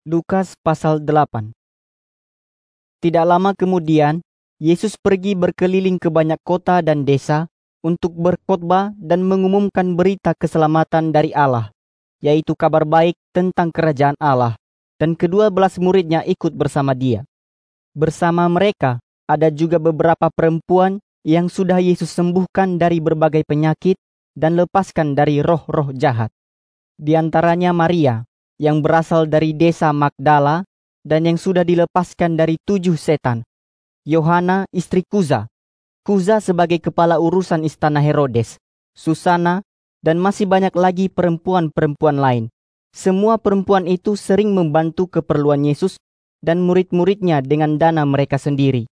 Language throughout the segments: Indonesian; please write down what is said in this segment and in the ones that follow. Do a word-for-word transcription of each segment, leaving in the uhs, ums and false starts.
Lukas pasal delapan. Tidak lama kemudian, Yesus pergi berkeliling ke banyak kota dan desa untuk berkhotbah dan mengumumkan berita keselamatan dari Allah, yaitu kabar baik tentang kerajaan Allah, dan kedua belas muridnya ikut bersama dia. Bersama mereka ada juga beberapa perempuan yang sudah Yesus sembuhkan dari berbagai penyakit dan lepaskan dari roh-roh jahat. Di antaranya Maria, yang berasal dari desa Magdala dan yang sudah dilepaskan dari tujuh setan. Yohana istri Kuza, Kuza sebagai kepala urusan istana Herodes, Susana, dan masih banyak lagi perempuan-perempuan lain. Semua perempuan itu sering membantu keperluan Yesus dan murid-muridnya dengan dana mereka sendiri.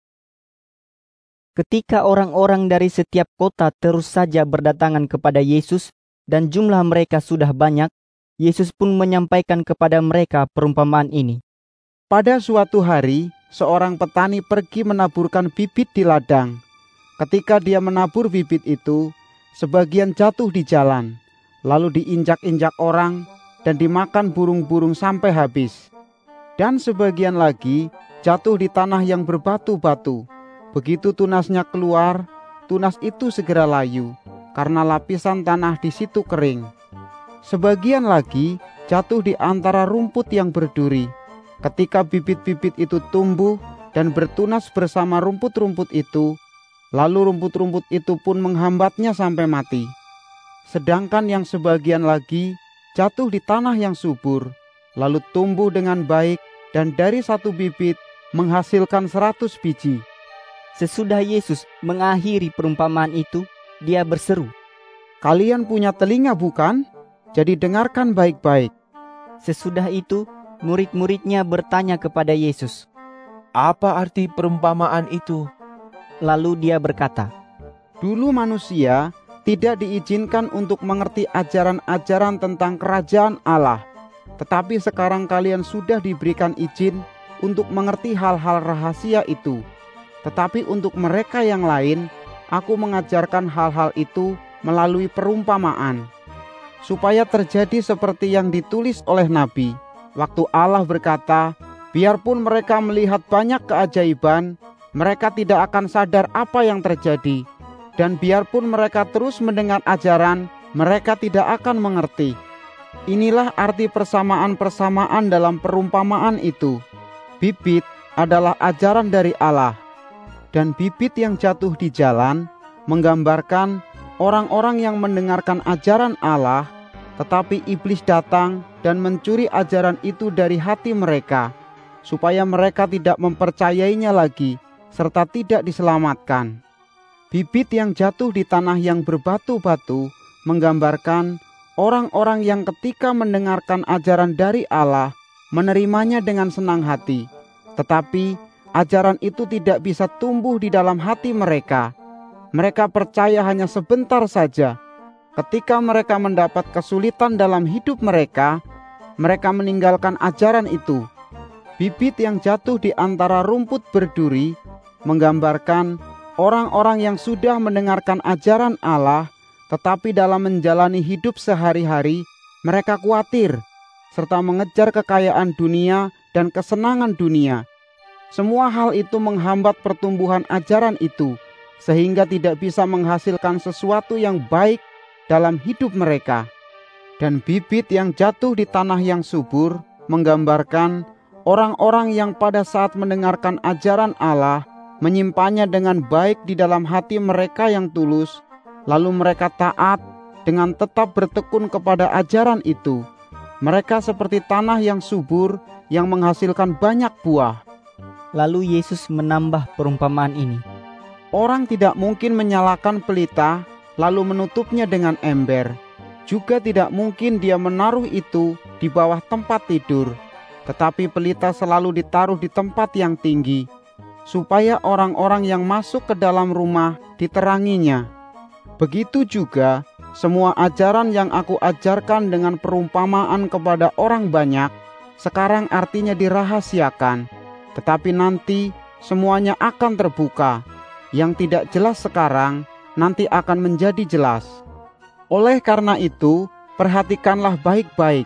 Ketika orang-orang dari setiap kota terus saja berdatangan kepada Yesus dan jumlah mereka sudah banyak, Yesus pun menyampaikan kepada mereka perumpamaan ini. Pada suatu hari, seorang petani pergi menaburkan bibit di ladang. Ketika dia menabur bibit itu, sebagian jatuh di jalan, lalu diinjak-injak orang dan dimakan burung-burung sampai habis. Dan sebagian lagi jatuh di tanah yang berbatu-batu. Begitu tunasnya keluar, tunas itu segera layu, karena lapisan tanah di situ kering. Sebagian lagi jatuh di antara rumput yang berduri. Ketika bibit-bibit itu tumbuh dan bertunas bersama rumput-rumput itu, lalu rumput-rumput itu pun menghambatnya sampai mati. Sedangkan yang sebagian lagi jatuh di tanah yang subur, lalu tumbuh dengan baik dan dari satu bibit menghasilkan seratus biji. Sesudah Yesus mengakhiri perumpamaan itu, dia berseru, "Kalian punya telinga bukan? Jadi dengarkan baik-baik." Sesudah itu, murid-muridnya bertanya kepada Yesus, "Apa arti perumpamaan itu?" Lalu dia berkata, "Dulu manusia tidak diizinkan untuk mengerti ajaran-ajaran tentang kerajaan Allah. Tetapi sekarang kalian sudah diberikan izin untuk mengerti hal-hal rahasia itu. Tetapi untuk mereka yang lain, aku mengajarkan hal-hal itu melalui perumpamaan, supaya terjadi seperti yang ditulis oleh Nabi. Waktu Allah berkata, biarpun mereka melihat banyak keajaiban, mereka tidak akan sadar apa yang terjadi. Dan biarpun mereka terus mendengar ajaran, mereka tidak akan mengerti. Inilah arti persamaan-persamaan dalam perumpamaan itu. Bibit adalah ajaran dari Allah. Dan bibit yang jatuh di jalan menggambarkan orang-orang yang mendengarkan ajaran Allah, tetapi iblis datang dan mencuri ajaran itu dari hati mereka, supaya mereka tidak mempercayainya lagi, serta tidak diselamatkan. Bibit yang jatuh di tanah yang berbatu-batu menggambarkan orang-orang yang ketika mendengarkan ajaran dari Allah, menerimanya dengan senang hati, tetapi ajaran itu tidak bisa tumbuh di dalam hati mereka. Mereka percaya hanya sebentar saja. Ketika mereka mendapat kesulitan dalam hidup mereka, mereka meninggalkan ajaran itu. Bibit yang jatuh di antara rumput berduri menggambarkan orang-orang yang sudah mendengarkan ajaran Allah, tetapi dalam menjalani hidup sehari-hari, mereka khawatir, serta mengejar kekayaan dunia dan kesenangan dunia. Semua hal itu menghambat pertumbuhan ajaran itu, sehingga tidak bisa menghasilkan sesuatu yang baik dalam hidup mereka. Dan bibit yang jatuh di tanah yang subur menggambarkan orang-orang yang pada saat mendengarkan ajaran Allah, menyimpannya dengan baik di dalam hati mereka yang tulus, lalu mereka taat dengan tetap bertekun kepada ajaran itu. Mereka seperti tanah yang subur yang menghasilkan banyak buah. Lalu Yesus menambah perumpamaan ini. Orang tidak mungkin menyalakan pelita lalu menutupnya dengan ember. Juga tidak mungkin dia menaruh itu di bawah tempat tidur. Tetapi pelita selalu ditaruh di tempat yang tinggi, supaya orang-orang yang masuk ke dalam rumah diteranginya. Begitu juga semua ajaran yang aku ajarkan dengan perumpamaan kepada orang banyak, sekarang artinya dirahasiakan. Tetapi nanti semuanya akan terbuka. Yang tidak jelas sekarang, nanti akan menjadi jelas. Oleh karena itu, perhatikanlah baik-baik,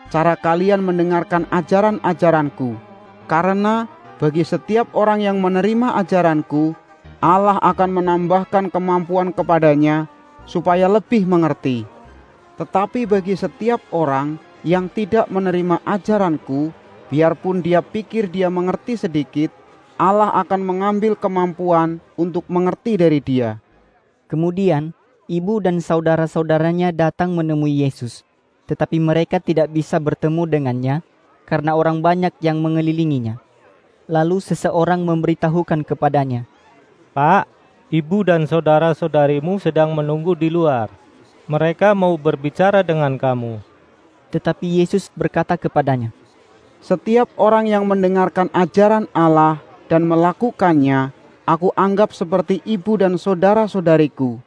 cara kalian mendengarkan ajaran-ajaranku. Karena bagi setiap orang yang menerima ajaranku, Allah akan menambahkan kemampuan kepadanya supaya lebih mengerti. Tetapi bagi setiap orang yang tidak menerima ajaranku, biarpun dia pikir dia mengerti sedikit, Allah akan mengambil kemampuan untuk mengerti dari dia." Kemudian, ibu dan saudara-saudaranya datang menemui Yesus, tetapi mereka tidak bisa bertemu dengannya karena orang banyak yang mengelilinginya. Lalu seseorang memberitahukan kepadanya, "Pak, ibu dan saudara-saudarimu sedang menunggu di luar. Mereka mau berbicara dengan kamu." Tetapi Yesus berkata kepadanya, "Setiap orang yang mendengarkan ajaran Allah dan melakukannya, aku anggap seperti ibu dan saudara-saudariku."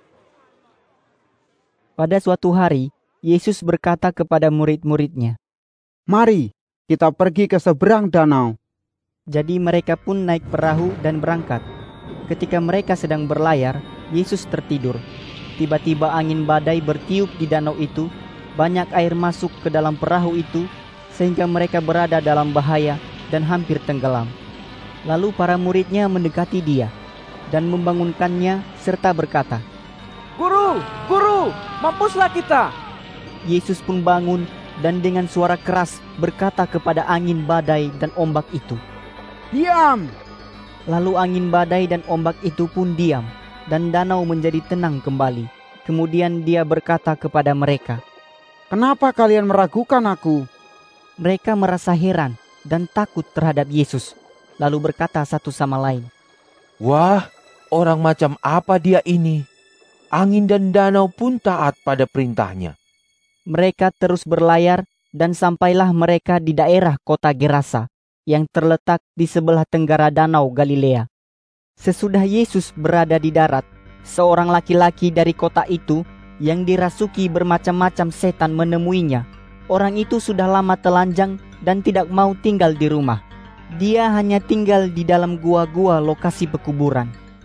Pada suatu hari, Yesus berkata kepada murid-muridnya, "Mari, kita pergi ke seberang danau." Jadi mereka pun naik perahu dan berangkat. Ketika mereka sedang berlayar, Yesus tertidur. Tiba-tiba angin badai bertiup di danau itu, banyak air masuk ke dalam perahu itu, sehingga mereka berada dalam bahaya dan hampir tenggelam. Lalu para muridnya mendekati dia dan membangunkannya serta berkata, "Guru, Guru, mampuslah kita!" Yesus pun bangun dan dengan suara keras berkata kepada angin badai dan ombak itu, "Diam!" Lalu angin badai dan ombak itu pun diam, dan danau menjadi tenang kembali. Kemudian dia berkata kepada mereka, "Kenapa kalian meragukan aku?" Mereka merasa heran dan takut terhadap Yesus, lalu berkata satu sama lain, "Wah, orang macam apa dia ini? Angin dan danau pun taat pada perintahnya." Mereka terus berlayar dan sampailah mereka di daerah kota Gerasa yang terletak di sebelah tenggara danau Galilea. Sesudah Yesus berada di darat, seorang laki-laki dari kota itu yang dirasuki bermacam-macam setan menemuinya. Orang itu sudah lama telanjang dan tidak mau tinggal di rumah. Dia hanya tinggal di dalam gua-gua lokasi pekuburan.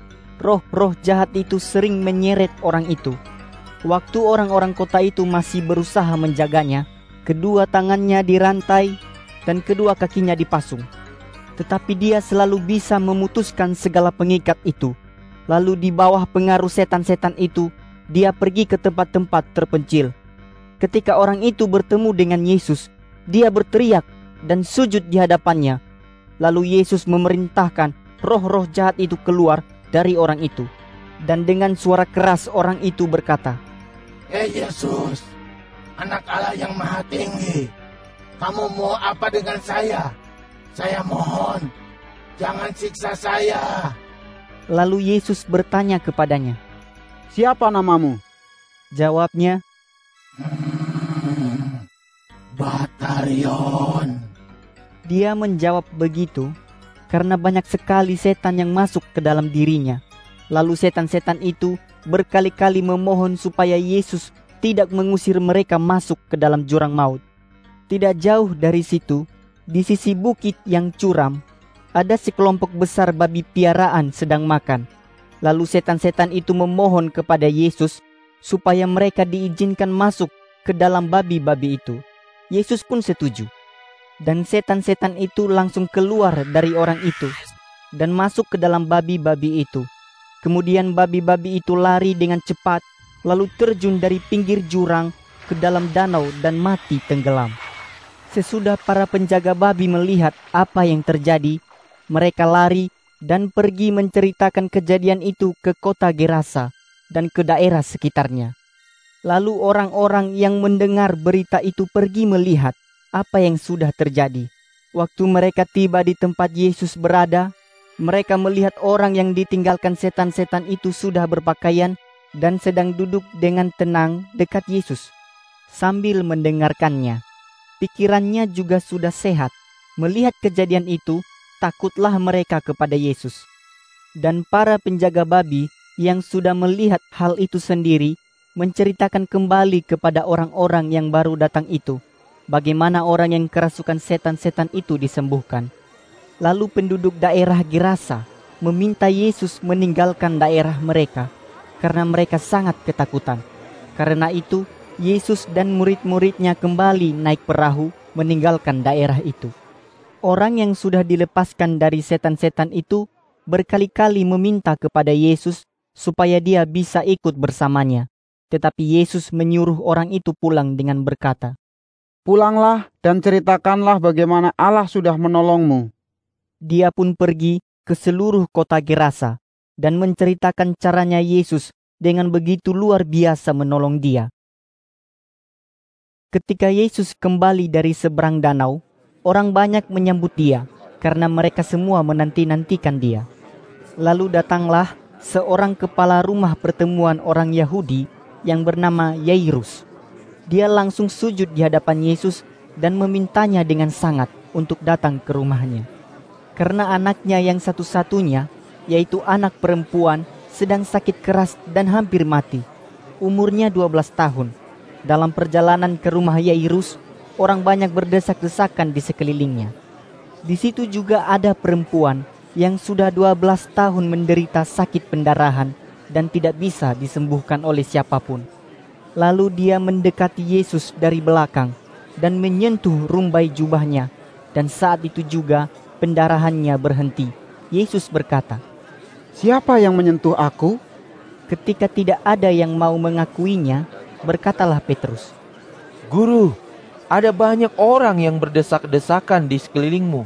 Roh-roh jahat itu sering menyeret orang itu. Waktu orang-orang kota itu masih berusaha menjaganya, kedua tangannya dirantai dan kedua kakinya dipasung. Tetapi dia selalu bisa memutuskan segala pengikat itu. Lalu di bawah pengaruh setan-setan itu, dia pergi ke tempat-tempat terpencil. Ketika orang itu bertemu dengan Yesus, dia berteriak dan sujud di hadapannya. Lalu Yesus memerintahkan roh-roh jahat itu keluar dari orang itu. Dan dengan suara keras orang itu berkata, "Hei Yesus, Anak Allah yang Maha Tinggi, kamu mau apa dengan saya? Saya mohon, jangan siksa saya." Lalu Yesus bertanya kepadanya, "Siapa namamu?" Jawabnya, Hmm, Batarion. Dia menjawab begitu karena banyak sekali setan yang masuk ke dalam dirinya. Lalu setan-setan itu berkali-kali memohon supaya Yesus tidak mengusir mereka masuk ke dalam jurang maut. Tidak jauh dari situ, di sisi bukit yang curam, ada sekelompok besar babi piaraan sedang makan. Lalu setan-setan itu memohon kepada Yesus supaya mereka diizinkan masuk ke dalam babi-babi itu. Yesus pun setuju. Dan setan-setan itu langsung keluar dari orang itu dan masuk ke dalam babi-babi itu. Kemudian babi-babi itu lari dengan cepat, lalu terjun dari pinggir jurang ke dalam danau dan mati tenggelam. Sesudah para penjaga babi melihat apa yang terjadi, mereka lari dan pergi menceritakan kejadian itu ke kota Gerasa dan ke daerah sekitarnya. Lalu orang-orang yang mendengar berita itu pergi melihat apa yang sudah terjadi. Waktu mereka tiba di tempat Yesus berada, mereka melihat orang yang ditinggalkan setan-setan itu sudah berpakaian dan sedang duduk dengan tenang dekat Yesus sambil mendengarkannya. Pikirannya juga sudah sehat. Melihat kejadian itu, takutlah mereka kepada Yesus. Dan para penjaga babi yang sudah melihat hal itu sendiri menceritakan kembali kepada orang-orang yang baru datang itu bagaimana orang yang kerasukan setan-setan itu disembuhkan. Lalu penduduk daerah Gerasa meminta Yesus meninggalkan daerah mereka karena mereka sangat ketakutan. Karena itu, Yesus dan murid-muridnya kembali naik perahu meninggalkan daerah itu. Orang yang sudah dilepaskan dari setan-setan itu berkali-kali meminta kepada Yesus supaya dia bisa ikut bersamanya. Tetapi Yesus menyuruh orang itu pulang dengan berkata, "Pulanglah dan ceritakanlah bagaimana Allah sudah menolongmu." Dia pun pergi ke seluruh kota Gerasa dan menceritakan caranya Yesus dengan begitu luar biasa menolong dia. Ketika Yesus kembali dari seberang danau, orang banyak menyambut dia karena mereka semua menanti-nantikan dia. Lalu datanglah seorang kepala rumah pertemuan orang Yahudi yang bernama Yairus. Dia langsung sujud di hadapan Yesus dan memintanya dengan sangat untuk datang ke rumahnya. Karena anaknya yang satu-satunya, yaitu anak perempuan, sedang sakit keras dan hampir mati. Umurnya dua belas tahun. Dalam perjalanan ke rumah Yairus, orang banyak berdesak-desakan di sekelilingnya. Di situ juga ada perempuan yang sudah dua belas tahun menderita sakit pendarahan dan tidak bisa disembuhkan oleh siapapun. Lalu dia mendekati Yesus dari belakang dan menyentuh rumbai jubahnya, dan saat itu juga pendarahannya berhenti. Yesus berkata, "Siapa yang menyentuh aku?" Ketika tidak ada yang mau mengakuinya, berkatalah Petrus, "Guru, ada banyak orang yang berdesak-desakan di sekelilingmu."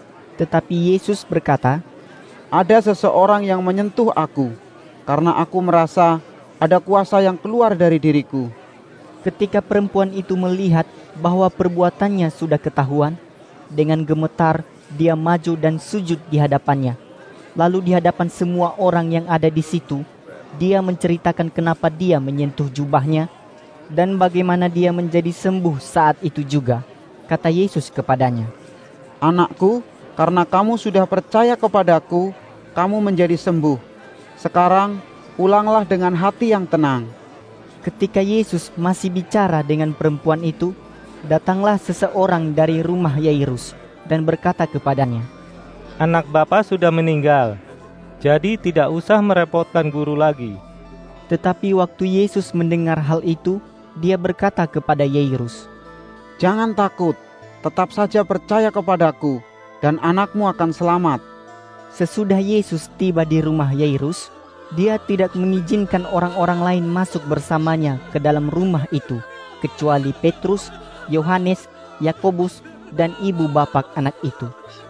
Tetapi Yesus berkata, "Ada seseorang yang menyentuh aku, karena aku merasa ada kuasa yang keluar dari diriku." Ketika perempuan itu melihat bahwa perbuatannya sudah ketahuan, dengan gemetar dia maju dan sujud di hadapannya. Lalu di hadapan semua orang yang ada di situ, dia menceritakan kenapa dia menyentuh jubahnya dan bagaimana dia menjadi sembuh saat itu juga. Kata Yesus kepadanya, "Anakku, karena kamu sudah percaya kepadaku, kamu menjadi sembuh. Sekarang pulanglah dengan hati yang tenang." Ketika Yesus masih bicara dengan perempuan itu, datanglah seseorang dari rumah Yairus dan berkata kepadanya, "Anak Bapa sudah meninggal, jadi tidak usah merepotkan guru lagi." Tetapi waktu Yesus mendengar hal itu, dia berkata kepada Yairus, "Jangan takut, tetap saja percaya kepadaku, dan anakmu akan selamat." Sesudah Yesus tiba di rumah Yairus, dia tidak mengizinkan orang-orang lain masuk bersamanya ke dalam rumah itu, kecuali Petrus, Yohanes, Yakobus, dan ibu bapak anak itu.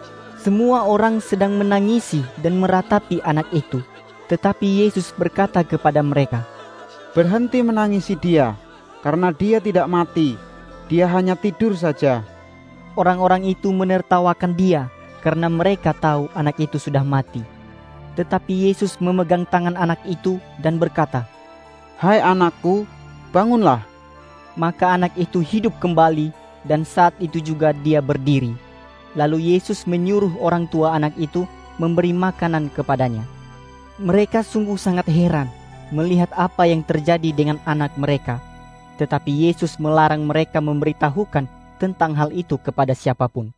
Semua orang sedang menangisi dan meratapi anak itu. Tetapi Yesus berkata kepada mereka, "Berhenti menangisi dia, karena dia tidak mati, dia hanya tidur saja." Orang-orang itu menertawakan dia karena mereka tahu anak itu sudah mati. Tetapi Yesus memegang tangan anak itu dan berkata, "Hai anakku, bangunlah." Maka anak itu hidup kembali dan saat itu juga dia berdiri. Lalu Yesus menyuruh orang tua anak itu memberi makanan kepadanya. Mereka sungguh sangat heran melihat apa yang terjadi dengan anak mereka. Tetapi Yesus melarang mereka memberitahukan tentang hal itu kepada siapapun.